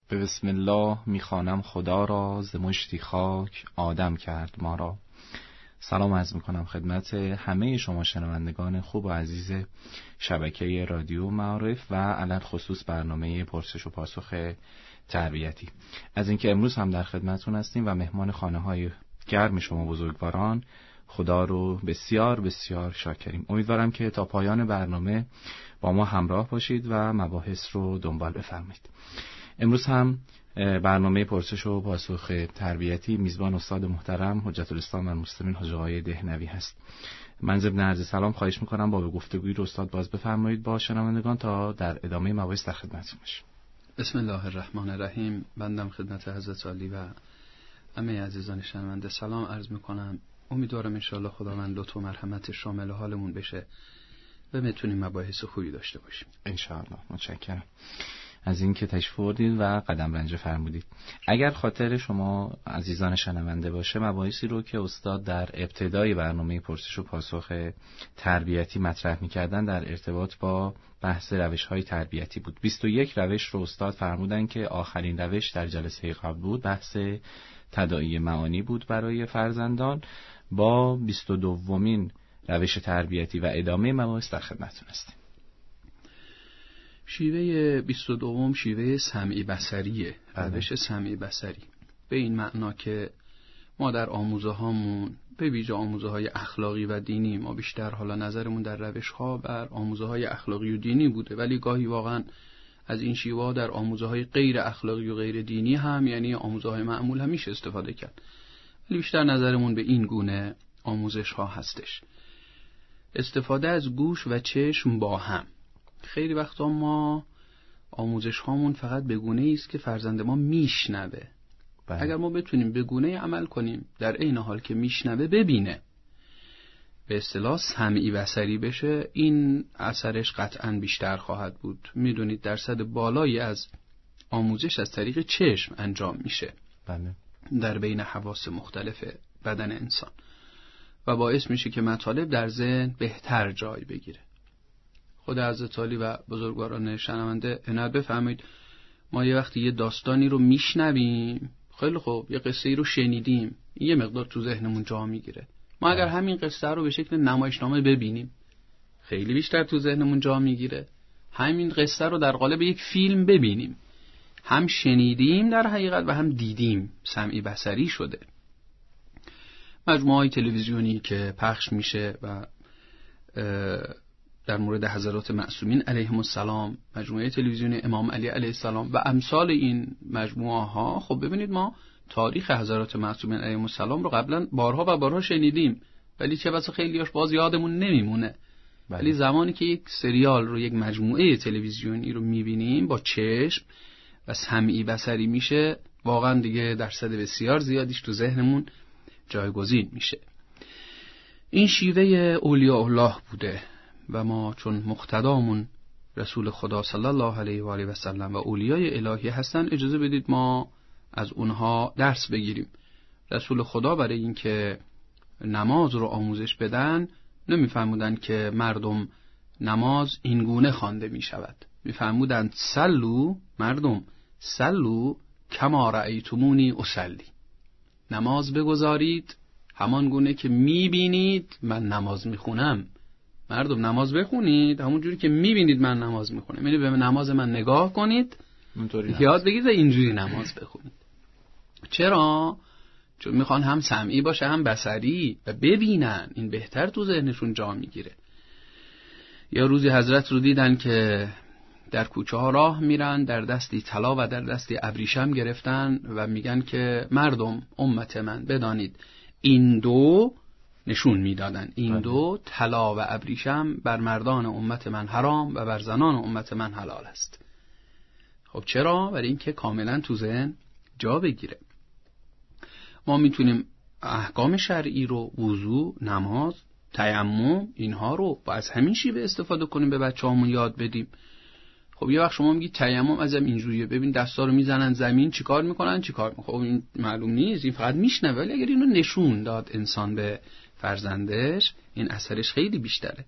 به بسم الله میخوانم خدا را، ز مشتی خاک آدم کرد ما را. سلام عرض میکنم خدمت همه شما شنوندگان خوب و عزیز شبکه رادیو معارف و علل خصوص برنامه پرسش و پاسخ تربیتی. از اینکه امروز هم در خدمتتون هستیم و مهمان خانه های گرم شما بزرگواران، خدا رو بسیار بسیار شاکریم. امیدوارم که تا پایان برنامه با ما همراه باشید و مباحث رو دنبال بفرمایید. امروز هم برنامه پرسش و پاسخ تربیتی میزبان استاد محترم حجت الاسلام و المسلمین حاج آقای دهنوی هست. من ضمن عرض سلام خواهش میکنم با به گفتگوی رو استاد باز بفرمایید با شنوندگان تا در ادامه مباحث در خدمتتون باشیم. بسم الله الرحمن الرحیم. بندم خدمت حضرت عالی و همه عزیزان شنونده سلام عرض میکنم. امیدوارم انشاءالله خداوند لطف و مرحمت شامل حالمون بشه و میتونیم مباحث خوبی داشته باشیم انشاءالله. متشکرم از اینکه تشریف آوردید و قدم رنجه فرمودید. اگر خاطر شما عزیزان شنونده باشه، مباحثی رو که استاد در ابتدای برنامه پرسش و پاسخ تربیتی مطرح می‌کردن در ارتباط با بحث روش‌های تربیتی بود. 21 روش رو استاد فرمودن که آخرین روش در جلسه قبل بود بحث تداعی معانی بود برای فرزندان. با 22مین روش تربیتی و ادامه مباحث در خدمتتون هستیم. شیوه 22 شیوه سمعی بصریه. روش سمعی بصری به این معنا که ما در آموزه هامون به ویژه آموزه های اخلاقی و دینی، ما بیشتر حالا نظرمون در روش ها بر آموزه های اخلاقی و دینی بوده، ولی گاهی واقعا از این شیوه در آموزه های غیر اخلاقی و غیر دینی هم، یعنی آموزه های معمول هم میشه استفاده کرد، ولی بیشتر نظرمون به این گونه آموزش ها هستش. استفاده از گوش و چشم با هم. خیلی وقتا ما آموزش هامون فقط به گونه‌ای است که فرزند ما میشنوه. اگر ما بتونیم به گونه‌ای عمل کنیم در عین حال که میشنوه ببینه، به اصطلاح سمعی بصری بشه، این اثرش قطعاً بیشتر خواهد بود. میدونید درصد بالایی از آموزش از طریق چشم انجام میشه در بین حواس مختلف بدن انسان و باعث میشه که مطالب در ذهن بهتر جای بگیره. خود حضرت عالی و بزرگواران شنونده عنایت بفرمایید، ما یه وقتی یه داستانی رو میشنویم، خیلی خوب، یه قصه ای رو شنیدیم، یه مقدار تو ذهنمون جا میگیره. ما اگر همین قصه رو به شکل نمایشنامه ببینیم، خیلی بیشتر تو ذهنمون جا میگیره. همین قصه رو در قالب یک فیلم ببینیم، هم شنیدیم در حقیقت و هم دیدیم، سمعی بصری شده. مجموعه‌های تلویزیونی که پخش میشه و در مورد حضرات معصومین علیهم السلام، مجموعه تلویزیونی امام علی علیه السلام و امثال این مجموعه ها، خب ببینید ما تاریخ حضرات معصومین علیهم السلام رو قبلا بارها و بارها شنیدیم، ولی چه بسا خیلیاش باز یادمون نمیمونه. ولی زمانی که یک سریال رو، یک مجموعه تلویزیونی رو میبینیم با چشم و سمعی بصری میشه، واقعا دیگه درصد بسیار زیادیش تو ذهنمون جایگزین میشه. این شیوه اولیاء الله بوده و ما چون مقتدامون رسول خدا صلی الله علیه و آله و سلم و اولیای الهی هستن، اجازه بدید ما از اونها درس بگیریم. رسول خدا برای اینکه نماز رو آموزش بدن نمیفرمودن که مردم نماز اینگونه خوانده می شود، میفرمودن صلو، مردم صلو کما رأیتمونی اصلی، نماز بگذارید همان گونه که میبینید من نماز میخونم. مردم نماز بخونید همون جوری که میبینید من نماز میخونم، یعنی به نماز من نگاه کنید، یاد بگیرید اینجوری نماز بخونید. چرا؟ چون میخوان هم سمعی باشه هم بصری و ببینن، این بهتر تو ذهنشون جا میگیره. یا روزی حضرت رو دیدن که در کوچه ها راه میرن، در دستی طلا و در دستی ابریشم گرفتن و میگن که مردم امت من بدانید این دو، نشون میدادن این دو طلا و ابریشم بر مردان امت من حرام و بر زنان امت من حلال است. خب چرا؟ برای اینکه کاملا تو ذهن جا بگیره. ما میتونیم احکام شرعی رو، وضو، نماز، تیمم، اینها رو با از همین شیوه استفاده کنیم، به بچه‌هامون یاد بدیم. خب یه وقت شما میگی تیمم ازم اینجوریه، ببین دستا رو میزنن زمین چیکار میکنن. خب این معلوم نیست، این فقط میشنوه، ولی اگر اینو نشون داد انسان به فرزندش، این اثرش خیلی بیشتره.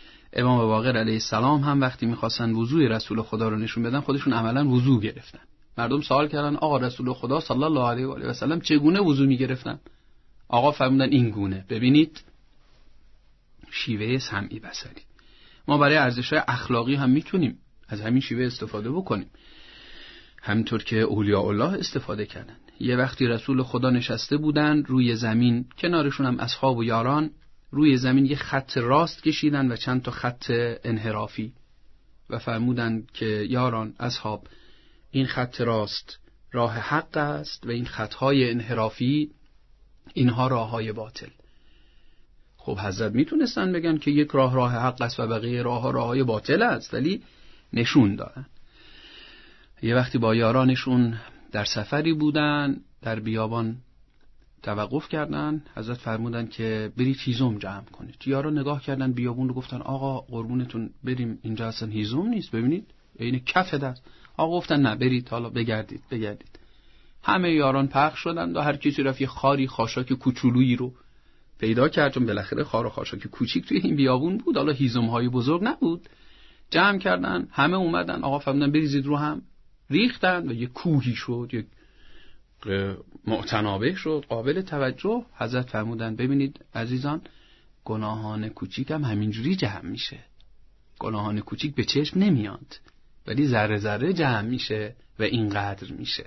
امام باقر علیه السلام هم وقتی میخواستن وضوی رسول خدا رو نشون بدن، خودشون عملا وضو گرفتن. مردم سوال کردن آقا رسول خدا صلی الله علیه و آله و سلم چگونه وضو میگرفتن؟ آقا فرمودن این گونه. ببینید شیوه سمعی بصری. ما برای ارزش‌های اخلاقی هم میتونیم از همین شیوه استفاده بکنیم، همینطور که اولیاء الله استفاده کردن. یه وقتی رسول خدا نشسته بودن روی زمین، کنارشون هم اصحاب و یاران، روی زمین یه خط راست کشیدن و چند تا خط انحرافی و فرمودن که یاران، اصحاب، این خط راست راه حق است و این خطهای انحرافی اینها راههای باطل. خب حضرت میتونستن بگن که یک راه حق است و بقیه راههای باطل است، ولی نشون دادن. یه وقتی با یارانشون در سفری بودن، در بیابان توقف کردن، حضرت فرمودن که برید هیزم جمع کنید. یاران نگاه کردن بیابون رو، گفتن آقا قربونتون بریم، اینجا اصلا هیزم نیست، ببینید این کف دست. آقا گفتن نه، برید حالا بگردید. همه یاران پخش شدن و هر کسی رفت یه خاری خاشاک کوچولویی رو پیدا کرد، چون بالاخره خار و خاشاک کوچیک توی این بیابون بود، حالا هیزم‌های بزرگ نبود. جمع کردن، همه اومدن، آقا فرمودن بریزید رو هم، ریختن و یه کوهی شد، یک معتنابه شد، قابل توجه. حضرت فرمودن ببینید عزیزان، گناهان کوچیک هم همینجوری جمع میشه. گناهان کوچیک به چشم نمیاد، ولی ذره ذره جمع میشه و اینقدر میشه.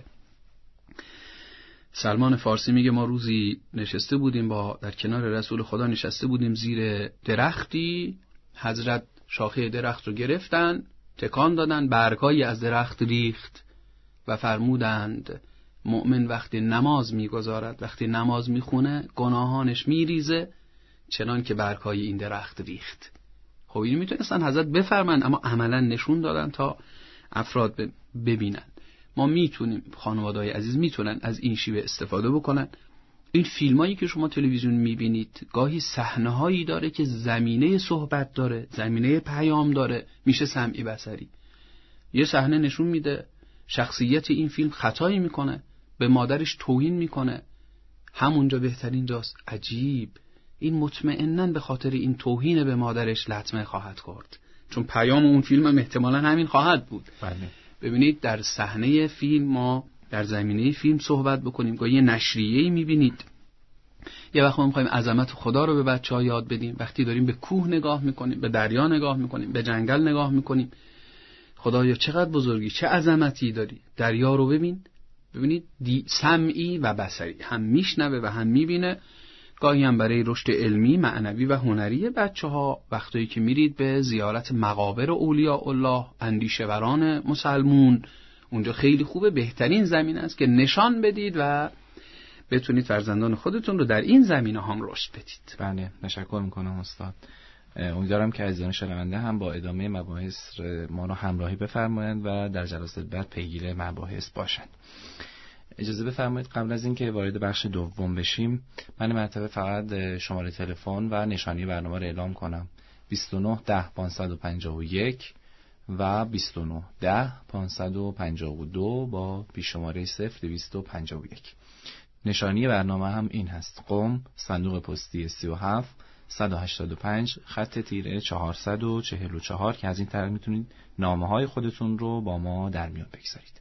سلمان فارسی میگه ما روزی نشسته بودیم در کنار رسول خدا نشسته بودیم زیر درختی، حضرت شاخه درخت رو گرفتن، تکان دادن، برگایی از درخت ریخت و فرمودند مؤمن وقتی نماز میگذارد، وقتی نماز میخونه، گناهانش میریزه چنان که برگای این درخت ریخت. خب این میتونستن حضرت بفرمن، اما عملا نشون دادن تا افراد ببینن. ما میتونیم، خانواده‌های عزیز میتونن از این شیوه استفاده بکنن. این فیلمایی که شما تلویزیون میبینید گاهی صحنه‌هایی داره که زمینه صحبت داره، زمینه پیام داره، میشه سمعی بصری. یه صحنه نشون میده شخصیت این فیلم خطایی میکنه، به مادرش توهین میکنه، همونجا بهترین جاست. عجیب، این مطمئناً به خاطر این توهین به مادرش لطمه خواهد خورد، چون پیام اون فیلم هم احتمالاً همین خواهد بود. بله. ببینید در صحنه فیلم ما در زمینه فیلم صحبت بکنیم، گاهی نشریه‌ای میبینید. یه وقت ما می‌خوایم عظمت خدا رو به بچه‌ها یاد بدیم، وقتی داریم به کوه نگاه میکنیم، به دریا نگاه میکنیم، به جنگل نگاه میکنیم، خدایا چقدر بزرگی، چه عظمتی داری، دریا رو ببینید سمعی و بصری، هم میشنوه و هم میبینه. گاهی هم برای رشد علمی، معنوی و هنری بچه‌ها، وقتی که میرید به زیارت مقابر اولیاء الله، اندیشوران مسلمون، اونجا خیلی خوبه، بهترین زمین است که نشان بدید و بتونید فرزندان خودتون رو در این زمینه هم رشد بدید. بله، تشکر میکنم استاد. امیدوارم که عزیزان شنونده هم با ادامه مباحث ما رو همراهی بفرمایند و در جلسات بعد پیگیر مباحث باشند. اجازه بفرمایید قبل از اینکه وارد بخش دوم بشیم، من مرتبه فقط شماره تلفن و نشانی برنامه رو اعلام کنم: 29 10 551 و 29 10 552 با بیشماره 0251. نشانی برنامه هم این هست: قم، صندوق پستی 37 185 خط تیره 444 که از این طریق میتونید نامه های خودتون رو با ما در میان بگذارید.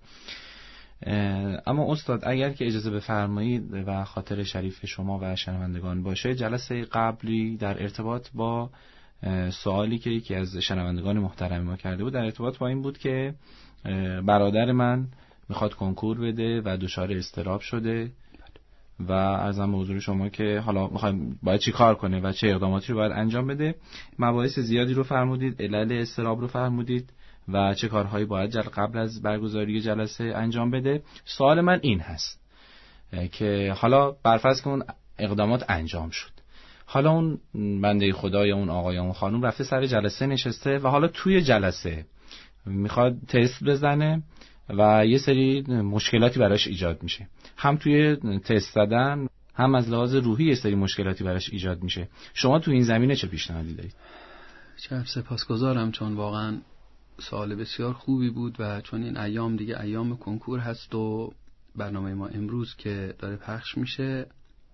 اما استاد اگر که اجازه بفرمایید و خاطر شریف شما و شنوندگان باشه، جلسه قبلی در ارتباط با سوالی که یکی از شنوندگان محترم ما کرده بود، در ارتباط با این بود که برادر من میخواد کنکور بده و دچار اضطراب شده و عرضم به حضور شما که حالا میخوایم باید چی کار کنه و چه اقداماتی رو باید انجام بده. مباحث زیادی رو فرمودید، علل اضطراب رو فرمودید و چه کارهایی باید قبل از برگزاری جلسه انجام بده. سوال من این هست که حالا برفرض که اون اقدامات انجام شد، حالا اون بنده خدا یا اون آقا یا اون خانم رفته سر جلسه نشسته و حالا توی جلسه میخواد تست بزنه و یه سری مشکلاتی براش ایجاد میشه، هم توی تست زدن هم از لحاظ روحی یه سری مشکلاتی براش ایجاد میشه. شما تو این زمینه چه پیشنهادی دارید؟ چه سپاسگزارم، چون واقعا سوال بسیار خوبی بود و چون این ایام دیگه ایام کنکور هست و برنامه ما امروز که داره پخش میشه،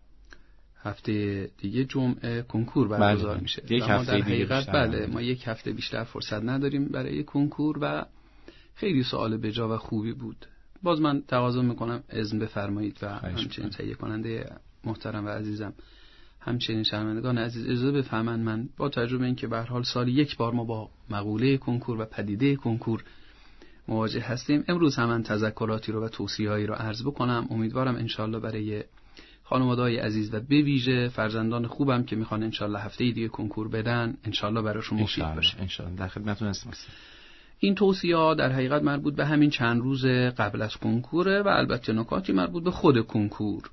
هفته دیگه جمعه کنکور برگزار میشه. یک هفته در دیگه حقیقت بله، ما یک هفته بیشتر فرصت نداریم برای کنکور و خیلی سوال بجا و خوبی بود. باز من تقاضا میکنم اذن بفرمایید و همچنین تهیه کننده محترم و عزیزم، همچنین شنوندگان عزیز اجازه بفرمایید من با تجربه این که به هر حال سالی یک بار ما با مقوله کنکور و پدیده کنکور مواجه هستیم، امروز هم من تذکراتی رو و توصیه‌هایی رو عرض بکنم. امیدوارم انشالله برای خانواده‌های عزیز و به ویژه فرزندان خوبم که میخوان انشالله هفته دیگه کنکور بدن انشالله براشون مفید باشه. انشالله در خدمتتون هستم. این توصیه‌ها در حقیقت مربوط به همین چند روز قبل از کنکوره و البته نکاتی مربوط به خود کنکور.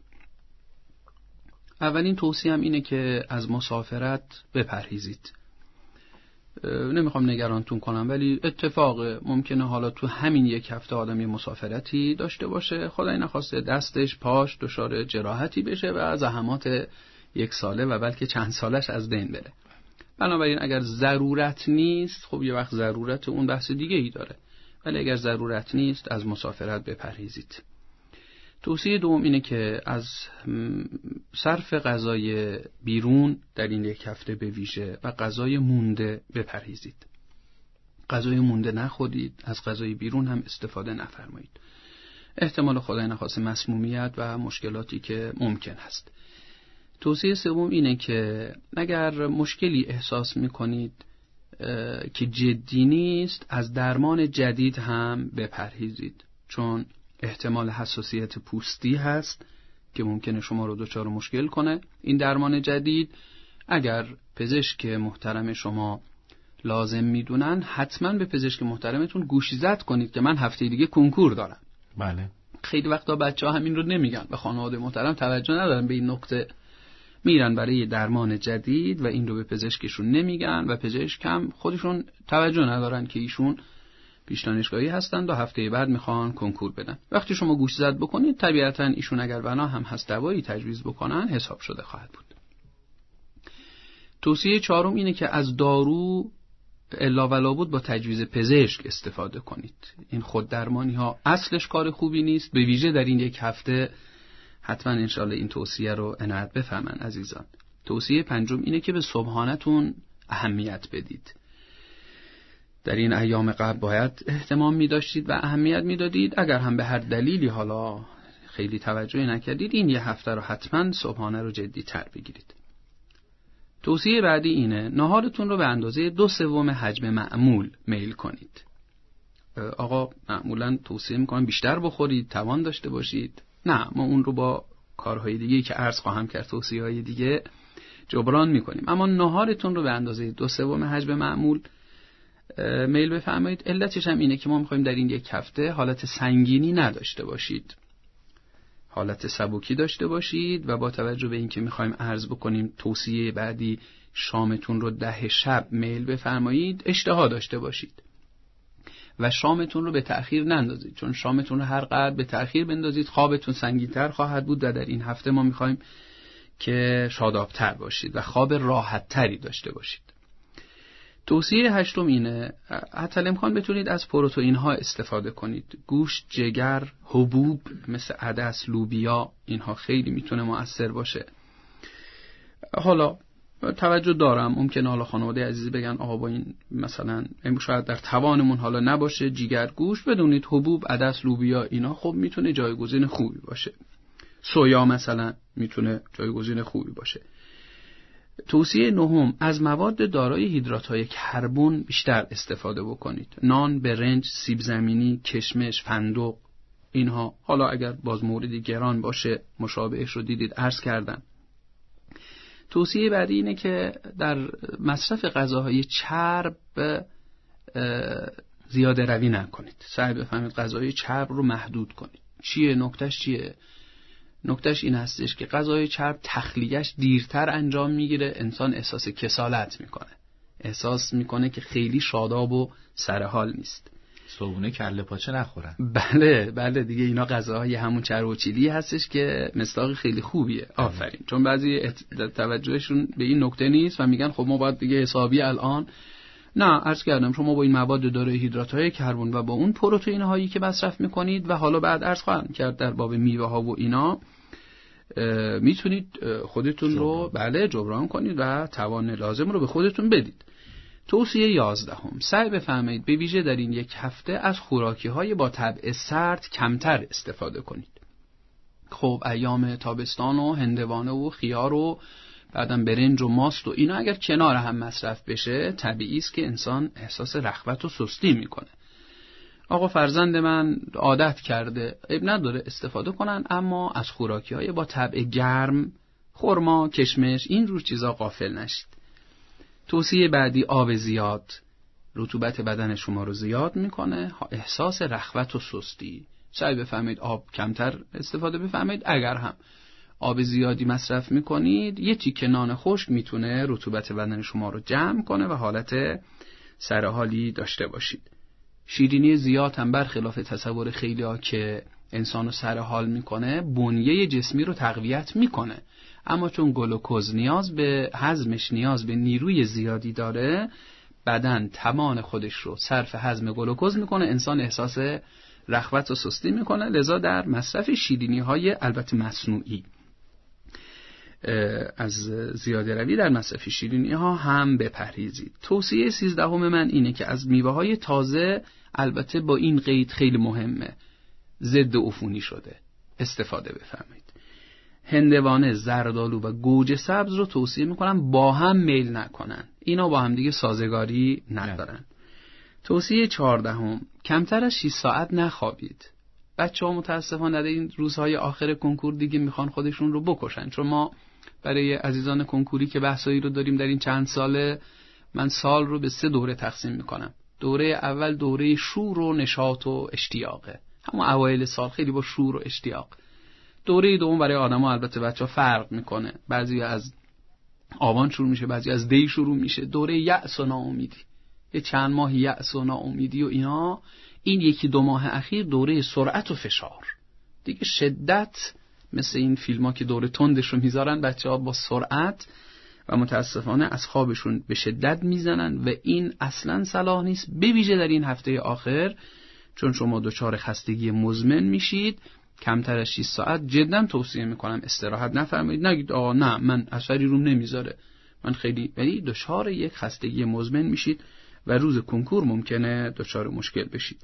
اولین توصیه‌ام اینه که از مسافرت بپرهیزید. نمیخوام نگرانتون کنم ولی اتفاق ممکنه حالا تو همین یک هفته آدمی مسافرتی داشته باشه، خدای نخواسته دستش پاش دچار جراحتی بشه و زحمات یک ساله و بلکه چند سالش از بین بره. بنابراین اگر ضرورت نیست، خب یه وقت ضرورت اون بحث دیگه ای داره، ولی اگر ضرورت نیست از مسافرت بپرهیزید. توصیه دوم اینه که از صرف غذای بیرون در این یک هفته به ویژه و غذای مونده بپرهیزید. غذای مونده نخورید، از غذای بیرون هم استفاده نفرمایید. احتمال خدای نخواسته مسمومیت و مشکلاتی که ممکن هست. توصیه سوم اینه که اگر مشکلی احساس میکنید که جدی نیست، از درمان جدید هم بپرهیزید، چون احتمال حساسیت پوستی هست که ممکنه شما رو دچار مشکل کنه. این درمان جدید اگر پزشک محترم شما لازم میدونن، حتما به پزشک محترمتون گوشزد کنید که من هفته دیگه کنکور دارم. بله. خیلی وقتا بچه‌ها همین رو نمیگن، به خانواده محترم توجه ندارن به این نکته، میرن برای درمان جدید و این رو به پزشکشون نمیگن و پزشک هم خودشون توجه ندارن که ایشون پیش دانشگاهی هستند و هفته بعد میخوان کنکور بدن. وقتی شما گوش زد بکنید طبیعتاً ایشون اگر بنا هم هست دوایی تجویز بکنن حساب شده خواهد بود. توصیه چهارم اینه که از دارو الا ولا بود با تجویز پزشک استفاده کنید. این خود درمانی ها اصلش کار خوبی نیست، به ویژه در این یک هفته حتما انشالله این توصیه رو عنایت بفرمایید عزیزان. توصیه پنجم اینه که به صبحانه‌تون اهمیت بدید. در این ایام قبل باید اهتمام می داشتید و اهمیت می دادید. اگر هم به هر دلیلی حالا خیلی توجه نکردید، این یه هفته رو حتما صبحانه رو جدی تر بگیرید. توصیه بعدی اینه ناهارتون رو به اندازه 2/3 حجم معمول میل کنید. آقا معمولا توصیه میکنم بیشتر بخورید، توان داشته باشید. نه، ما اون رو با کارهای دیگه که عرض خواهم کرد توصیه‌های دیگه جبران میکنیم، اما ناهارتون رو به اندازه 2/3 حجم معمول میل بفرمایید. علتش هم اینه که ما میخوایم در این یک هفته حالت سنگینی نداشته باشید، حالت سبکی داشته باشید و با توجه به اینکه میخوایم عرض بکنیم توصیه بعدی شامتون رو 10 شب میل بفرمایید، اشتها داشته باشید و شامتون رو به تأخیر نندازید، چون شامتون رو هر قدر به تأخیر بندازید خوابتون سنگین‌تر خواهد بود و در این هفته ما میخوایم که شادابتر باشید و خواب راحت‌تری داشته باشید. توصیه هشتم اینه حتی الامکان بتونید از پروتئین ها استفاده کنید. گوشت، جگر، حبوب مثل عدس، لوبیا، اینها خیلی میتونه مؤثر باشه. حالا توجه دارم ممکنه حالا خانواده عزیزی بگن آقا با این مثلا شاید در توانمون حالا نباشه جگر، گوشت، بدونید حبوب، عدس، لوبیا اینا خب میتونه جایگزین خوبی باشه. سویا مثلا میتونه جایگزین خوبی باشه. توصیه نهم از مواد دارای هیدرات‌های کربن بیشتر استفاده بکنید. نان، برنج، سیب زمینی، کشمش، فندق، اینها حالا اگر باز موردی گران باشه مشابهش رو دیدید عرض کردم. توصیه بعدی اینه که در مصرف غذاهای چرب زیاده روی نکنید. سعی بفهمید غذاهای چرب رو محدود کنید. نکتهش چیه؟ نکتهش این هستش که غذای چرب تخلیه‌اش دیرتر انجام میگیره، انسان احساس کسالت میکنه، احساس میکنه که خیلی شاداب و سرحال نیست. صبحونه کله پاچه نخورن. بله دیگه اینا غذاهای همون چرب و چیلی هستش که مصداق خیلی خوبیه. آفرین. چون بعضی توجهشون به این نکته نیست و میگن خب ما باید دیگه حسابی الان. نه، عرض کردم شما با این مواد دارای هیدرات‌های کربن و با اون پروتئین هایی که مصرف میکنید و حالا بعد عرض خواهم کرد در باب میوه ها و اینا میتونید خودتون رو جبران کنید و توان لازم رو به خودتون بدید. توصیه 11: سعی بفرمایید به ویژه در این یک هفته از خوراکی‌های با طبع سرد کمتر استفاده کنید. خب ایام تابستان و هندوانه و خیار و بعدم برنج و ماست و اینا اگر کنار هم مصرف بشه طبیعی است که انسان احساس رغبت و سستی میکنه. آقا فرزند من عادت کرده، عیب نداره استفاده کنن، اما از خوراکی‌های با طبع گرم، خرما، کشمش، این جور چیزا غافل نشید. توصیه بعدی آب زیاد. رطوبت بدن شما رو زیاد میکنه، احساس رغبت و سستی. سعی بفهمید آب کمتر استفاده بفهمید. اگر هم آب زیادی مصرف میکنید، یه تیکه نان خشک میتونه رطوبت بدن شما رو جمع کنه و حالت سرحالی داشته باشید. شیرینی زیاد هم برخلاف تصور خیلی‌ها که انسانو سرحال میکنه، بنیه جسمی رو تقویت میکنه، اما چون گلوکوز نیاز به هضمش نیاز به نیروی زیادی داره، بدن توان خودش رو صرف هضم گلوکوز میکنه، انسان احساس رغبت و سستی میکنه. لذا در مصرف شیرینی‌های البته مصنوعی از زیاده روی در مصرف شیرینی‌ها هم بپرهیزید. توصیه 13 من اینه که از میوه‌های تازه، البته با این قید خیلی مهمه، ضد عفونی شده استفاده بفرمایید. هندوانه، زردآلو و گوجه سبز رو توصیه میکنم با هم میل نکنن، اینا با هم دیگه سازگاری ندارن. توصیه 14: کمتر از 6 ساعت نخوابید. بچه‌ها متاسفانه در این روزهای آخر کنکور دیگه میخوان خودشون رو بکشن، چون ما برای عزیزان کنکوری که بحثایی رو داریم در این چند ساله، من سال رو به 3 دوره تقسیم میکنم. دوره اول دوره شور و نشاط و اشتیاقه، همون اوایل سال خیلی با شور و اشتیاق. دوره دوم برای آدما البته بچه‌ها فرق میکنه، بعضی از آبان شروع میشه، بعضی از دی شروع میشه. دوره یأس و ناامیدی، یه چند ماه یأس و ناامیدی و اینا. این 1-2 ماه اخیر دوره سرعت و فشار دیگه، شدت، مثل این فیلم‌ها که دوره تندش رو میذارن، بچه‌ها با سرعت و متاسفانه از خوابشون به شدت میزنن و این اصلاً صلاح نیست، به ویژه در این هفته آخر، چون شما دچار خستگی مزمن میشید. کمتر از 6 ساعت جدا توصیه میکنم استراحت نفرمایید. نگید آقا نه من اثری روم نمیذاره، من خیلی، ولی دچار یک خستگی مزمن میشید و روز کنکور ممکنه دچار مشکل بشید.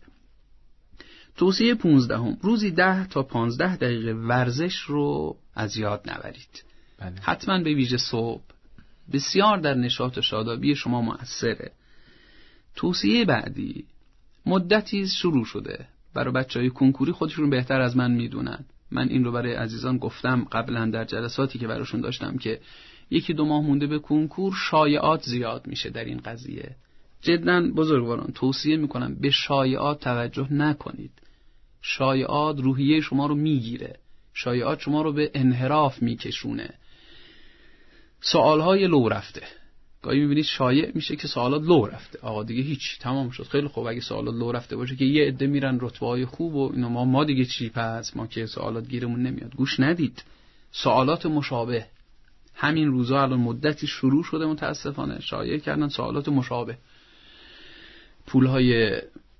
توصیه 15: روزی 10 تا 15 دقیقه ورزش رو از یاد نبرید. بله. حتما به ویژه صبح، بسیار در نشاط و شادابی شما مؤثره. توصیه بعدی مدتی شروع شده، برای بچهای کنکوری خودشون بهتر از من میدونن. من این رو برای عزیزان گفتم قبلا در جلساتی که براشون داشتم که 1-2 ماه مونده به کنکور، شایعات زیاد میشه در این قضیه. جدا بزرگواران توصیه میکنم به شایعات توجه نکنید. شایعات روحیه شما رو میگیره، شایعات شما رو به انحراف میکشونه. سوالهای لو رفته، گاهی میبینید شایع میشه که سوالات لو رفته، آقا دیگه هیچ، تمام شد. خیلی خوب اگه سوالات لو رفته باشه که یه عده میرن رتبه‌های خوب و اینا، ما دیگه چی پس، ما که سوالات گیرمون نمیاد. گوش ندید. سوالات مشابه همین روزا الان مدتی شروع شده، متاسفانه شایع کردن سوالات مشابه. پولهای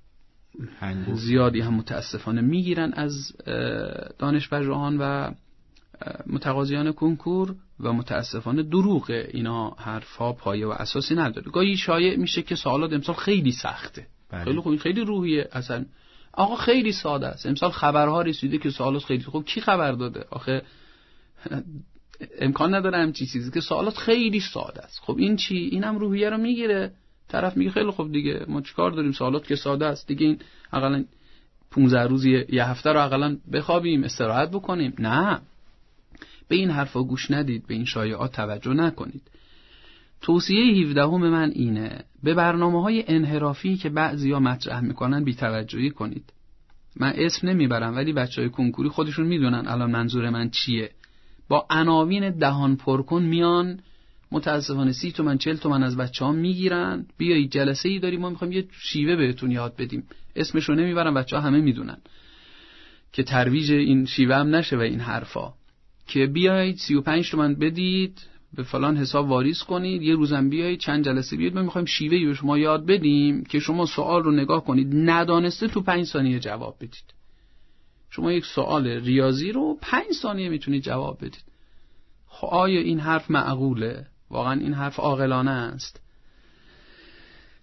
زیادی هم متاسفانه میگیرن از دانشپژوهان و متقاضیان کنکور و متاسفانه دروغه. اینا حرفا پایه و اساسی نداره. گاهی شایع میشه که سوالات امسال خیلی سخته. بله. خیلی خوب، خیلی روحیه اصلا. آقا خیلی ساده است. امسال خبرها رسیده که سوالات خیلی خوب. کی خبر داده؟ آخه امکان نداره همچین چیزی که سوالات خیلی ساده است. خب این چی؟ اینم روحیه رو میگیره. طرف میگه خیلی خوب دیگه، ما چیکار داریم، سوالات که ساده است دیگه، این حداقل 15 روز یه هفته رو حداقل بخوابیم، استراحت بکنیم. نه، به این حرفا گوش ندید، به این شایعات توجه نکنید. توصیه 17 من اینه، به برنامه‌های انحرافی که بعضیا مطرح میکنن بی‌توجهی کنید. من اسم نمیبرم ولی بچهای کنکوری خودشون میدونن الان منظور من چیه. با عناوین دهان پرکن میان، متاسفانه 30 تومن 40 تومن از بچه‌ها میگیرن، بیایید جلسه ای داریم ما میخوایم یه شیوه بهتون یاد بدیم، اسمشو نمیبرم، بچه‌ها همه میدونن که ترویج این شیوه هم نشه و این حرفا، که بیایید 35 تومن بدید به فلان حساب واریز کنید، یه روزم بیایید چند جلسه بیایید، ما میخوایم شیوهی به شما یاد بدیم که شما سوال رو نگاه کنید، ندانسته تو 5 ثانیه جواب بدید. شما یک سوال ریاضی رو 5 ثانیه میتونید جواب بدید. خب آیا این حرف معقوله؟ واقعا این حرف عاقلانه است؟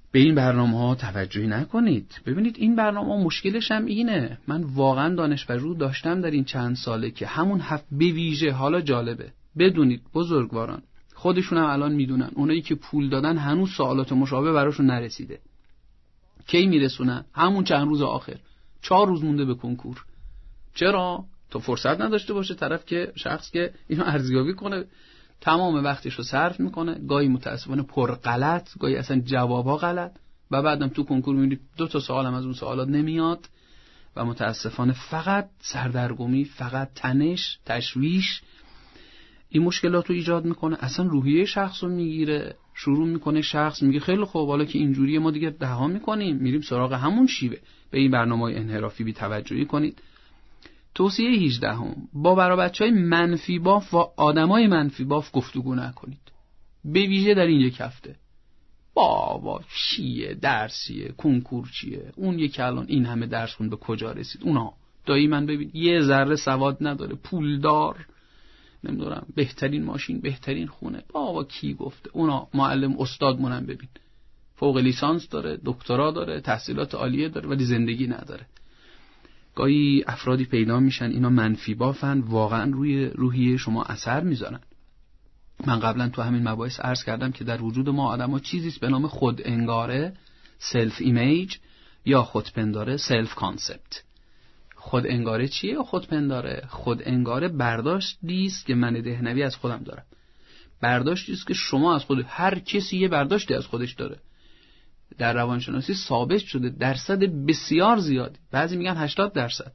به این برنامه‌ها توجهی نکنید. ببینید این برنامه‌ها مشکلش هم اینه، من واقعا دانش پژوه داشتم در این چند ساله که همون به ویژه، حالا جالبه بدونید بزرگواران خودشون هم الان میدونن، اونایی که پول دادن هنوز سوالات مشابه براشون نرسیده. کی میرسونن؟ همون چند روز آخر، 4 روز مونده به کنکور. چرا؟ تو فرصت نداشته باشه طرف که شخص که اینو ارزیابی کنه، تمام وقتش رو صرف میکنه، گاهی متاسفانه پر غلط، گاهی اصلا جوابها غلط، و بعدم تو کنکور میبینید 2 تا سوال هم از اون سوالات نمیاد و متاسفانه فقط سردرگمی، فقط تنش، تشویش این مشکلات رو ایجاد میکنه. اصلا روحیه شخص رو میگیره، شروع میکنه شخص میگه خیلی خوب حالا که اینجوریه ما دیگه رها میکنیم، میریم سراغ همون شیوه. به این برنامه‌های انحرافی بی توجهی کنید. توصیه 18 با برابچه‌های منفی باف و آدمای منفی باف گفتگو نکنید. به ویژه در این 1 هفته. بابا چیه؟ درسیه؟ کنکور چیه؟ اون یکی الان این همه درس خون به کجا رسید؟ اونا دایی من ببین یه ذره سواد نداره، پولدار، نمیدونم بهترین ماشین، بهترین خونه. بابا کی گفته؟ اونا معلم استادمونم ببین فوق لیسانس داره، دکترا داره، تحصیلات عالیه داره، ولی زندگی نداره. گاهی افرادی پیدا میشن اینا منفی بافن، واقعا روی روحیه شما اثر میذارن. من قبلا تو همین مباحث عرض کردم که در وجود ما آدم‌ها چیزیست به نام خود انگاره، سلف ایمیج، یا خودپنداره، سلف کانسپت. خود انگاره چیه و خودپنداره؟ خود انگاره برداشتی است که من دهنوی از خودم دارم. برداشتی است که شما از خود، هر کسی یه برداشتی از خودش داره. در روانشناسی ثابت شده درصد بسیار زیادی، بعضی میگن 80%،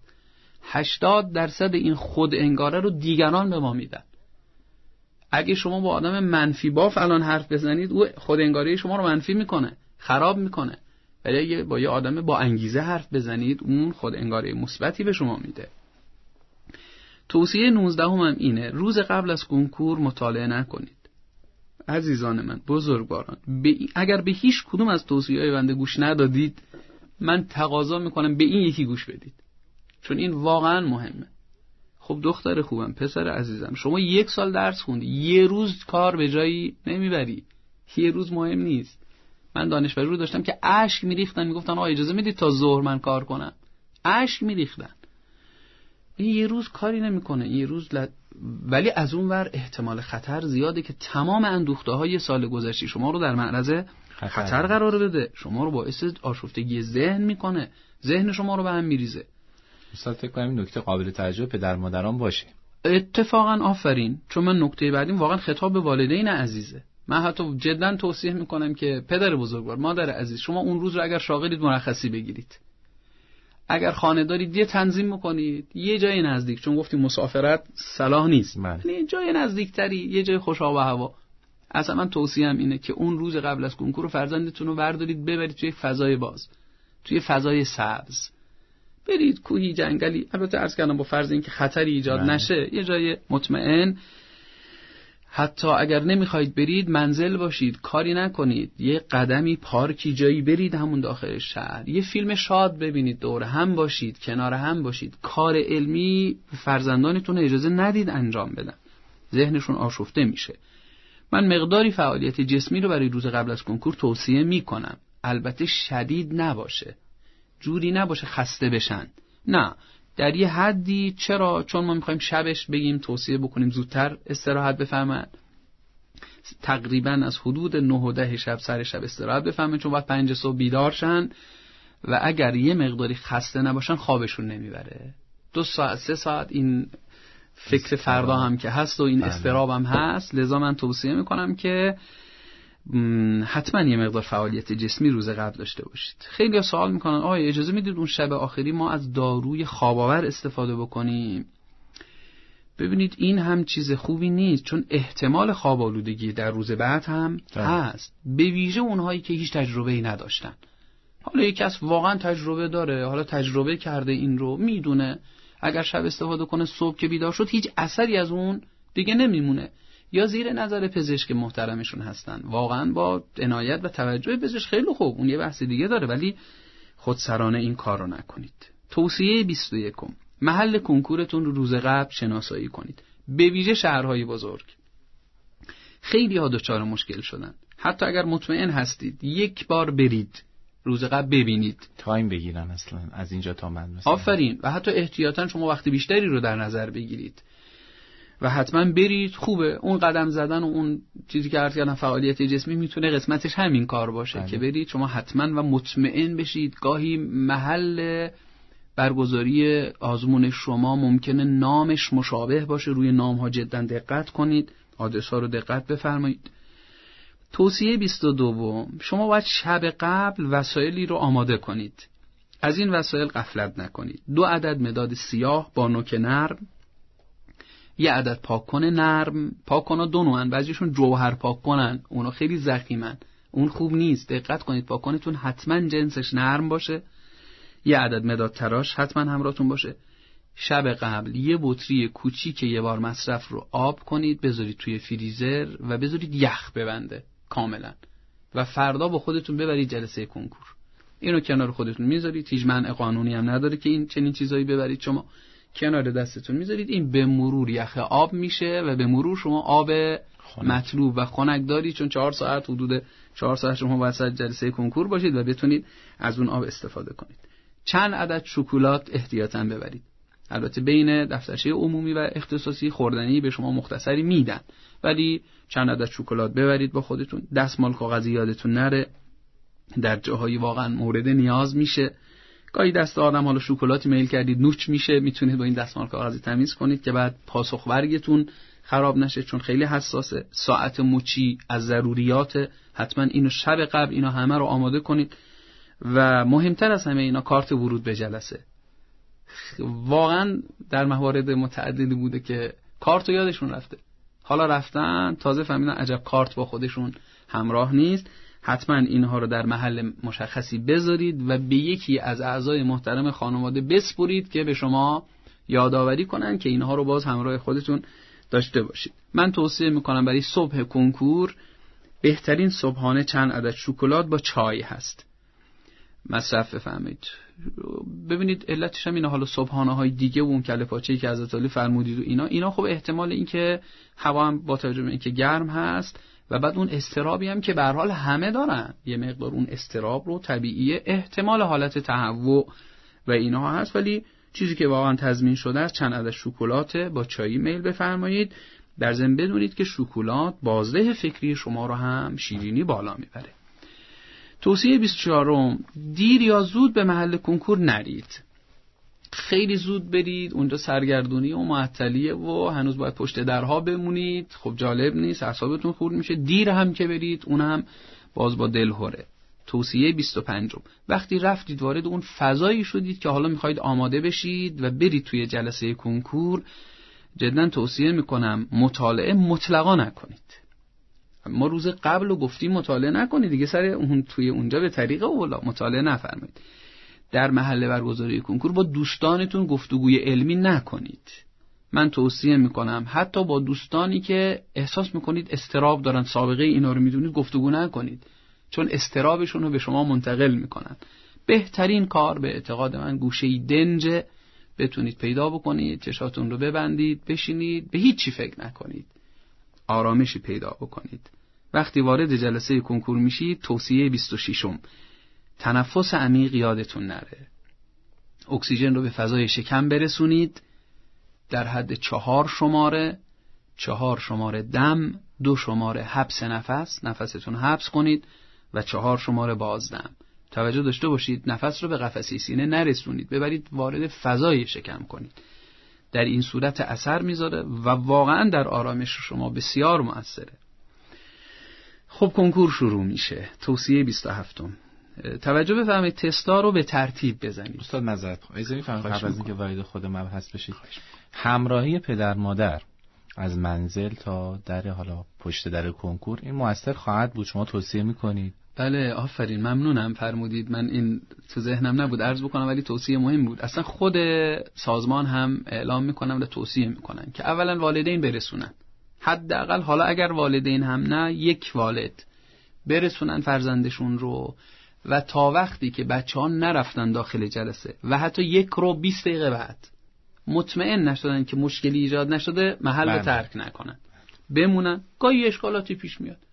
80% این خود انگاره رو دیگران به ما میدن. اگه شما با آدم منفی باف الان حرف بزنید، او خود انگاره شما رو منفی میکنه، خراب میکنه. ولی اگه با یه آدم با انگیزه حرف بزنید، اون خود انگاره مثبتی به شما میده. توصیه 19 هم اینه، روز قبل از کنکور مطالعه نکنید. عزیزان من، بزرگواران، اگر به هیچ کدوم از توصیه‌های بنده گوش ندادید، من تقاضا میکنم به این یکی گوش بدید، چون این واقعا مهمه. خب دختر خوبم، پسر عزیزم، شما 1 سال درس خوندی، 1 روز کار به جایی نمیبری، 1 روز مهم نیست. من دانش پژوه داشتم که اشک میریختن، میگفتن آقا اجازه میدید تا ظهر من کار کنم، اشک میریختن. این 1 روز کاری نمیکنه، 1 روز ولی از اون ور احتمال خطر زیاده که تمام اندوخته‌های سال گذشته شما رو در معرض خطر قرار بده، شما رو باعث آشفتگی ذهن میکنه، ذهن شما رو به هم میریزه. مثلا فکر کنم این نکته قابل توجه پدر مادران باشه. اتفاقا آفرین، چون من نکته بعدیم واقعا خطاب به والدین عزیزه. من حتی جدا توصیه میکنم که پدر بزرگوار، مادر عزیز، شما اون روز رو اگر شاغلید مرخصی بگیرید، اگر خانه دارید یه تنظیم میکنید، یه جای نزدیک، چون گفتیم مسافرت صلاح نیست، یه جای نزدیکتری، یه جای خوش آب و هوا. اصلا من توصیه‌ام اینه که اون روز قبل از کنکور فرزندتون رو بردارید ببرید توی فضای باز، توی فضای سبز، برید کوهی، جنگلی، البته عرض کردم با فرض اینکه خطری ایجاد نشه، یه جای مطمئن. حتی اگر نمیخواید برید منزل باشید، کاری نکنید، یه قدمی پارکی جایی برید همون داخل شهر، یه فیلم شاد ببینید، دور هم باشید، کنار هم باشید. کار علمی فرزندانتون اجازه ندید انجام بدن، ذهنشون آشفته میشه. من مقداری فعالیت جسمی رو برای روز قبل از کنکور توصیه میکنم، البته شدید نباشه، جوری نباشه خسته بشن، نه، در یه حدی. چرا؟ چون ما میخوایم شبش بگیم توصیه بکنیم زودتر استراحت بفرمن، تقریبا از حدود 9 و 10 شب سر شب استراحت بفرمن، چون باید 5 صبح بیدار شن و اگر یه مقداری خسته نباشن خوابشون نمیبره. 2 ساعت 3 ساعت این فکر فردا هم که هست و این استراب هم هست. لذا من توصیه میکنم که حتما یه مقدار فعالیت جسمی روز قبل داشته باشید. خیلی ها سوال میکنن آیا اجازه میدید اون شب آخری ما از داروی خواب آور استفاده بکنیم؟ ببینید این هم چیز خوبی نیست، چون احتمال خواب آلودگی در روز بعد هم هست، به ویژه اونهایی که هیچ تجربه‌ای نداشتن. حالا یک کس واقعا تجربه داره، حالا تجربه کرده، این رو میدونه اگر شب استفاده کنه صبح که بیدار شد هیچ اثری از اون دیگه نمیمونه، یا زیر نظر پزشک محترمشون هستن، واقعا با عنایت و توجه پزشک خیلی خوب، اون یه بحث دیگه داره، ولی خودسرانه این کار رو نکنید. توصیه 21 محل کنکورتون رو روز قبل شناسایی کنید، به ویژه شهرهای بزرگ. خیلی ها دچار مشکل شدن، حتی اگر مطمئن هستید یک بار برید، روز قبل ببینید، تایم بگیرن اصلا از اینجا تا مدرسه. آفرین. و حتی احتیاطاً شما وقت بیشتری رو در نظر بگیرید و حتما برید. خوبه اون قدم زدن و اون چیزی که عرض کردم فعالیت جسمی میتونه قسمتش همین کار باشه. بله. که برید شما حتما و مطمئن بشید. گاهی محل برگزاری آزمون شما ممکنه نامش مشابه باشه، روی نام ها جدا دقت کنید، آدرس ها رو دقت بفرمایید. توصیه 22، شما باید شب قبل وسایلی رو آماده کنید. از این وسایل غفلت نکنید. 2 عدد مداد سیاه با نوک نرم، 1 عدد پاککن نرم. پاککن 2 نوعن، بعضیشون جوهر پاککنن، اونا خیلی ضخیمن، اون خوب نیست. دقت کنید پاککنتون حتما جنسش نرم باشه. 1 عدد مداد تراش حتما همراهتون باشه. شب قبل 1 بطری کوچیک 1 بار مصرف رو آب کنید، بذارید توی فریزر و بذارید یخ ببنده کاملا و فردا با خودتون ببرید جلسه کنکور. اینو کنار خودتون میذارید، هیچ منع قانونی هم نداره که این چنین چیزایی ببرید. شما کنار دستتون میذارید، این به مرور یخ آب میشه و به مرور شما آب مطلوب و خنک دارید، چون 4 ساعت حدود 4 ساعت شما واسه جلسه کنکور باشید و بتونید از اون آب استفاده کنید. چند عدد شکلات احتیاطاً ببرید. البته بین دفترچه عمومی و اختصاصی خوردنی به شما مختصری میدن، ولی چند عدد شکلات ببرید با خودتون. دستمال کاغذی یادتون نره، در جاهایی واقعا مورد نیاز میشه. گاهی دست آدم حالا شکلاتی میل کردید نوچ میشه، میتونید با این دستمال کاغذی تمیز کنید که بعد پاسخ برگتون خراب نشه، چون خیلی حساسه. ساعت مچی از ضروریات، حتما اینو شب قبل اینا همه رو آماده کنید. و مهمتر از همه اینا کارت ورود به جلسه. واقعا در موارد متعددی بوده که کارت رو یادشون رفته، حالا رفتن تازه فهمیدن عجب کارت با خودشون همراه نیست. حتما اینها رو در محل مشخصی بذارید و به یکی از اعضای محترم خانواده بسپرید که به شما یادآوری کنن که اینها رو باز همراه خودتون داشته باشید. من توصیه میکنم برای صبح کنکور بهترین صبحانه چند عدد شکلات با چای هست، مصرف بفهمید. ببینید علتش هم اینه، حالا صبحانه‌های دیگه و اون کله پاچه‌ای که حضرت علی فرمودید و اینا خب احتمال این که هوا هم با توجه به اینکه گرم هست و بعد اون استرابی هم که به هر حال همه دارن، یه مقدار اون استراب رو طبیعیه، احتمال حالت تهوع و اینا هست. ولی چیزی که واقعا تضمین شده است چند عدد شکلات با چای میل بفرمایید. در ضمن بدونید که شکلات بازده فکری شما رو هم شیرینی بالا میبره. توصیه 24، دیر یا زود به محل کنکور نرید. خیلی زود برید اونجا سرگردونی و معطلیه و هنوز باید پشت درها بمونید، خب جالب نیست، اعصابتون خورد میشه. دیر هم که برید اون هم باز با دلهوره. توصیه 25، وقتی رفتید وارد اون فضایی شدید که حالا میخواید آماده بشید و برید توی جلسه کنکور، جداً توصیه میکنم مطالعه مطلقا نکنید. ما روز قبل رو گفتیم مطالعه نکنید دیگه، سر اون توی اونجا به طریق اولا مطالعه نفرمایید. در محل برگزاری کنکور با دوستانتون گفتگوی علمی نکنید. من توصیه میکنم حتی با دوستانی که احساس میکنید استراب دارن، سابقه اینا رو میدونید، گفتگو نکنید، چون استرابشون رو به شما منتقل میکنن. بهترین کار به اعتقاد من گوشه‌ای دنج بتونید پیدا بکنید، چشاتون رو ببندید، بشینید، به هیچی فکر نکنید، آرامشی پیدا بکنید. وقتی وارد جلسه کنکور میشید، توصیه 26، تنفس عمیق یادتون نره. اکسیژن رو به فضای شکم برسونید در حد 4 شماره، 4 شماره دم، 2 شماره حبس نفستون حبس کنید و 4 شماره بازدم. توجه داشته باشید نفس رو به قفسه سینه نرسونید، ببرید وارد فضای شکم کنید. در این صورت اثر میذاره و واقعا در آرامش شما بسیار مؤثره. خب کنکور شروع میشه. توصیه 27، توجه بفرمایید تستا رو به ترتیب بزنید. استاد معذرت خواهی اجازه می‌فرمایید قبل از اینکه وارد خود مبحث بشید، همراهی پدر مادر از منزل تا در حالا پشت در کنکور این مؤثر خواهد بود، شما توصیه میکنید؟ بله آفرین، ممنونم فرمودید. من این تو ذهنم نبود عرض بکنم، ولی توصیه مهم بود. اصلا خود سازمان هم اعلام میکنن و توصیه میکنن که اولا والدین برسونن، حداقل حالا اگر والدین هم نه، یک والد برسونن فرزندشون رو و تا وقتی که بچه‌ها نرفتن داخل جلسه و حتی 1 رو 20 دقیقه بعد مطمئن نشدن که مشکلی ایجاد نشده، محل رو ترک نکنن، بمونن. گاهی اشکالاتی پیش میاد،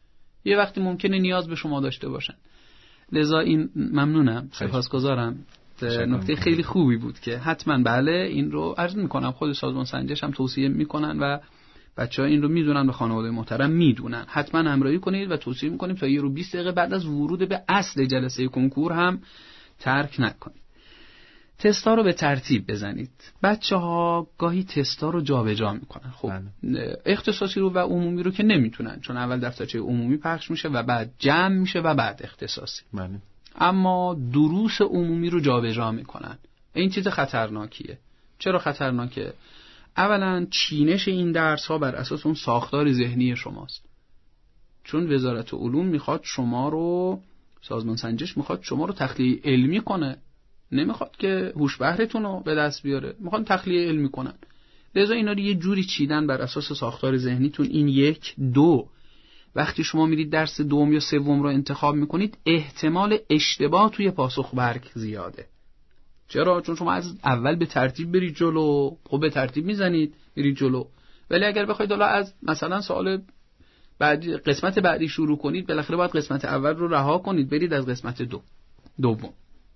یه وقتی ممکنه نیاز به شما داشته باشن. لذا این ممنونم، سپاسگزارم. نکته خیلی خوبی بود که حتما بله این رو عرض میکنم، خود سازمان سنجش هم توصیه میکنن و بچه‌ها این رو میدونن و خانواده محترم میدونن. حتما همراهی کنید و توصیه میکنیم تا 1 رو 20 دقیقه بعد از ورود به اصل جلسه کنکور هم ترک نکنید. تستا رو به ترتیب بزنید. بچه‌ها گاهی تستا رو جابجا میکنن. خب اختصاصی رو و عمومی رو که نمیتونن، چون اول دفترچه عمومی پخش میشه و بعد جمع میشه و بعد اختصاصی. بله. اما دروس عمومی رو جابجا میکنن. این چیز خطرناکیه. چرا خطرناکه؟ اولا چینش این درس ها بر اساس اون ساختار ذهنی شماست. چون وزارت علوم میخواد شما رو، سازمان سنجش میخواد شما رو تخلیه علمی کنه، نمیخواد که هوش بهرتون رو به دست بیاره، میخواد تخلیه علمی کنن. لذا اینا رو یه جوری چیدن بر اساس ساختار ذهنیتون. این 1 2 وقتی شما میرید درس دوم یا سوم رو انتخاب میکنید احتمال اشتباه توی پاسخ برگ زیاده. چرا؟ چون شما از اول به ترتیب برید جلو، خب به ترتیب میزنید برید جلو. ولی اگر بخواید حالا از مثلا سوال بعدی، قسمت بعدی شروع کنید، بالاخره باید قسمت اول رو رها کنید برید از قسمت دوم.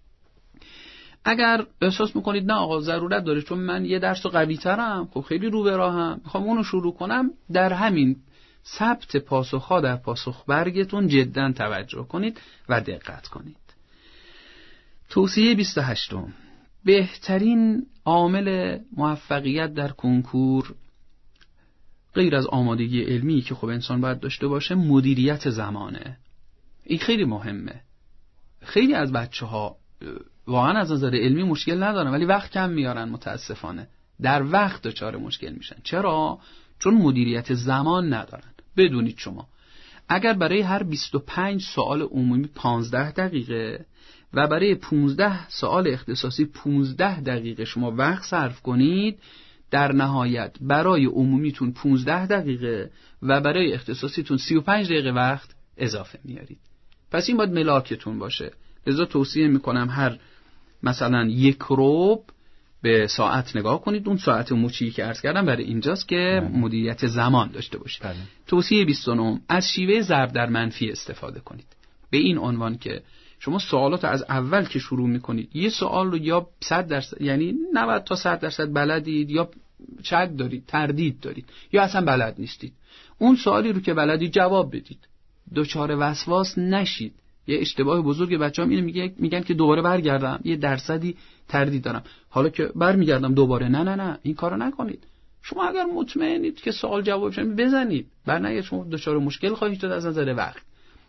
اگر احساس میکنید نه آقا ضرورت داره چون من یه درس قوی ترم، خب خیلی رو به راهم، میخوام اونو شروع کنم، در همین ثبت پاسخ‌ها در پاسخ برگتون جدا توجه کنید و دقت کنید. توصیه 28 بهترین عامل موفقیت در کنکور غیر از آمادگی علمی که خب انسان باید داشته باشه، مدیریت زمانه. این خیلی مهمه. خیلی از بچه‌ها واقعا از نظر علمی مشکل ندارن ولی وقت کم میارن، متاسفانه در وقت دچار مشکل میشن. چرا؟ چون مدیریت زمان ندارن. بدونید شما اگر برای هر 25 سوال عمومی 15 دقیقه و برای 15 سوال اختصاصی 15 دقیقه شما وقت صرف کنید، در نهایت برای عمومیتون 15 دقیقه و برای اختصاصیتون 35 دقیقه وقت اضافه میارید. پس این باید ملاکتون باشه. لذا توصیه میکنم هر مثلا 1 ربع به ساعت نگاه کنید. اون ساعت موچی که عرض کردم برای اینجاست که مدیریت زمان داشته باشید. توصیه 29 از شیوه ضرب در منفی استفاده کنید. به این عنوان که شما سوالات از اول که شروع میکنید یه سوال رو یا 100% یعنی 90 تا 100% بلدید یا شک دارید، تردید دارید یا اصلا بلد نیستید. اون سوالی رو که بلدید جواب بدید. دچار وسواس نشید. یه اشتباه بزرگ بچه‌ها اینو میگن که دوباره برگردم، یه درصدی تردید دارم، حالا که برمیگردم دوباره. نه این کارو نکنید. شما اگر مطمئنید که سوال جوابش بزنید، برنامه شما دچار مشکل خواهید شد از نظر وقت.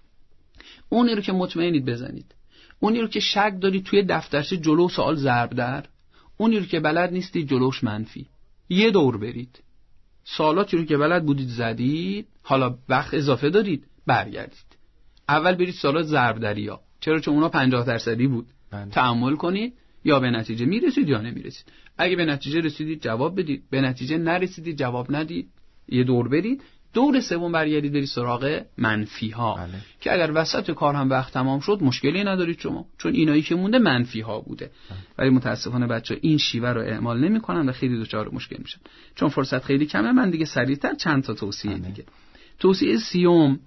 اونی رو که مطمئنید بزنید. اونی رو که شک دارید توی دفترچه جلو سوال ضرب در، اونی رو که بلد نیستید جلوش منفی. یه دور برید. سوالاتی رو که بلد بودید زدید، حالا وقت اضافه دارید، برگردید. اول برید سوالات ضرب دریا. چرا؟ چون اونا 50% بود. تأمل کنید، یا به نتیجه میرسید یا نمیرسید. اگه به نتیجه رسیدید جواب بدید، به نتیجه نرسیدید جواب ندید، یه دور برید. دور سوم برگردید برید سراغ منفی ها که اگر وسط کار هم وقت تمام شد مشکلی ندارید شما، چون اینایی که مونده منفی ها بوده. ولی متاسفانه بچه‌ها این شیوه رو اعمال نمی‌کنن و خیلی دچار مشکل میشن. چون فرصت خیلی کمه، من دیگه سریعتر چند تا توصیه دیگه. توصیه 30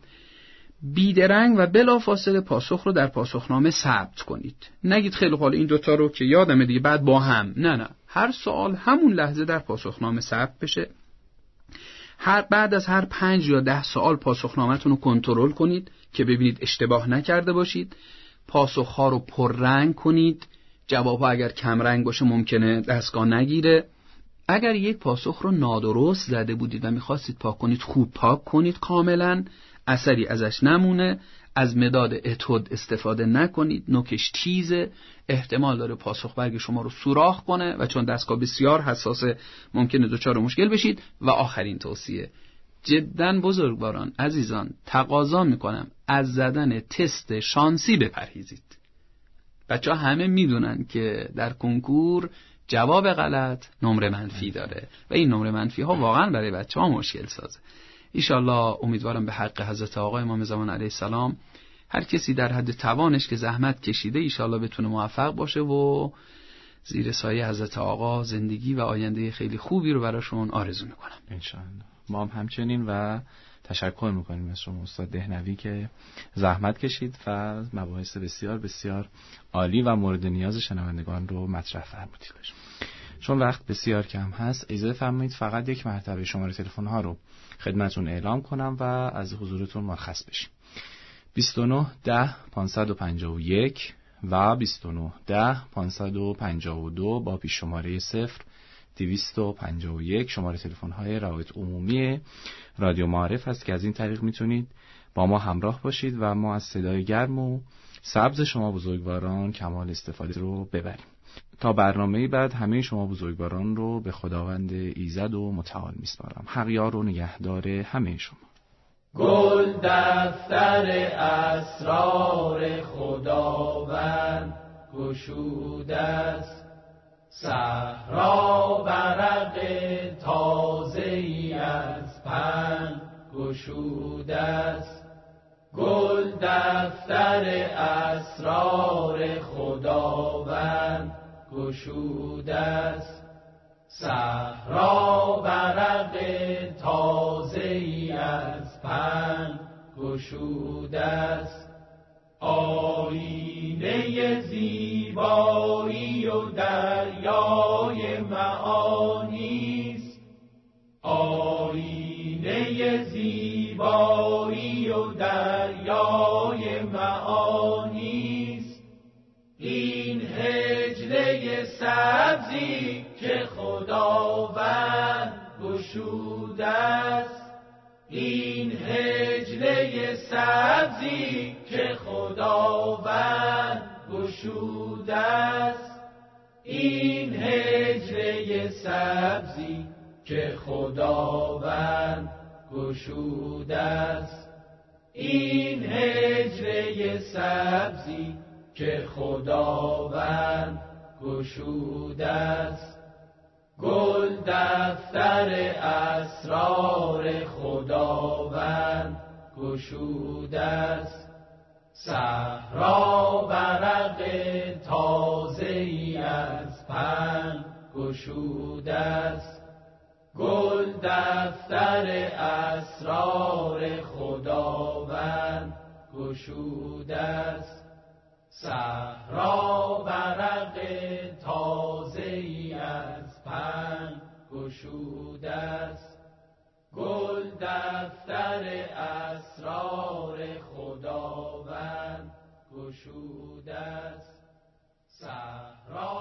بیدرنگ و بلافاصله پاسخ رو در پاسخنامه ثبت کنید. نگید خیلی حالا این دوتا رو که یادمه دیگه بعد با هم. نه، هر سوال همون لحظه در پاسخنامه ثبت بشه. بعد از هر 5 یا 10 سوال پاسخنامه‌تون رو کنترل کنید که ببینید اشتباه نکرده باشید. پاسخ‌ها رو پررنگ کنید. جواب‌ها اگر کم رنگ باشه ممکنه دستگاه نگیره. اگر یک پاسخ رو نادرست زده بودید و می‌خواستید پاک کنید، خوب پاک کنید کاملاً، اثری ازش نمونه. از مداد اتود استفاده نکنید، نوکش تیزه، احتمال داره پاسخ برگ شما رو سوراخ کنه و چون دستگاه بسیار حساسه ممکنه دچار مشکل بشید. و آخرین توصیه، جداً بزرگواران عزیزان تقاضا میکنم از زدن تست شانسی بپرهیزید. بچه‌ها همه میدونن که در کنکور جواب غلط نمره منفی داره و این نمره منفی ها واقعا برای بچه‌ها مشکل سازه. ایشالله امیدوارم به حق حضرت آقا امام زمان علیه السلام هر کسی در حد توانش که زحمت کشیده ایشالله بتونه موفق باشه و زیر سایه حضرت آقا زندگی و آینده خیلی خوبی رو براشون آرزو میکنم. انشالله. ما هم همچنین و تشکر میکنیم از شما استاد دهنوی که زحمت کشید و مباحث بسیار بسیار عالی و مورد نیاز شنوندگان رو مطرح فرمودید. چون وقت بسیار کم هست اجازه فرمایید فقط یک مرتبه شماره تلفن ها رو خدمتتون اعلام کنم و از حضورتون مرخص بشیم. 29 10 551 و 29 10 552 با پیش شماره 0 251 شماره تلفن های روابط عمومی رادیو معارف است که از این طریق میتونید با ما همراه باشید و ما از صدای گرم و سبز شما بزرگواران کمال استفاده رو ببریم. تا برنامه بعد همه شما بزرگواران رو به خداوند ایزد و متعال میسپارم. حق یار و نگهدار همه شما. گل دفتر اسرار خداوند گشوده است، صحرا ورق تازه‌ای از پن گشوده است. گل دفتر اسرار خداوند گشوده است، صحرا ورق تازه‌ای از پن گشوده است. آینه زیبایی و دریای معانی است، آینه زیبایی و دریای معانی است. این حجله سبزی که خداوند گشوده است، این حجله سبزی که خداوند گشوده است، این حجله سبزی که خداوند گشوده است، این حجله سبزی که خداوند گشوده است. گل دفتر اسرار خداوند گشوده است، صحرا ورق تازه‌ای از پن گشوده است. گل دفتر اسرار خداوند گشوده است، صحرا ورق تازه‌ای از پن گشوده است. گل دفتر اسرار خداوند گشوده است، صحرا